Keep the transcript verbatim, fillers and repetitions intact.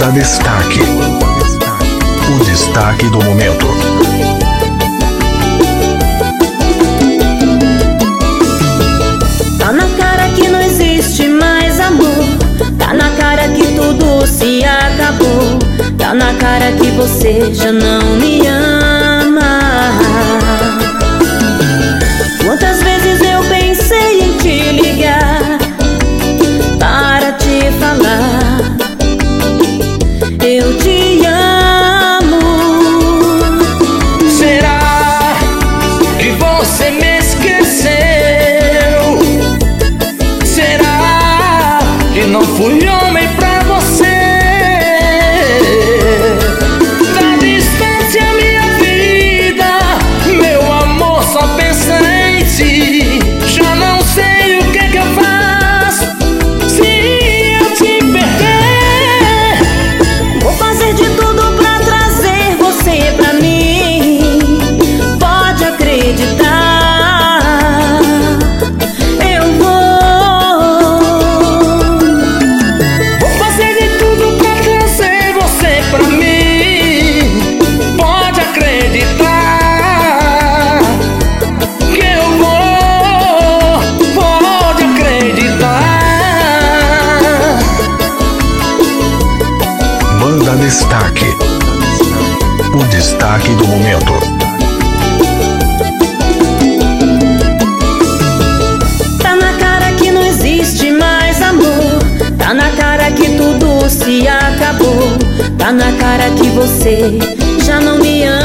Banda Destaque. O destaque do momento. Tá na cara que não existe mais amor. Tá na cara que tudo se acabou. Tá na cara que você já não me ama. Quantas vezes eu pensei em te ligar para te falar eu te amo. Será que você me esqueceu? Será que não fui homem pra você? Da distância minha vida, meu amor só pensa em ti. Já não sei o que que eu faço se eu te perder. Vou fazer de tudo pra trazer você pra mim. Pode acreditar, eu vou. Vou fazer de tudo pra trazer você pra mim. Pode acreditar que eu vou. Pode acreditar. Banda Destaque. O destaque do momento. Tá na cara que não existe mais amor. Tá na cara que tudo se acabou. Tá na cara que você já não me ama.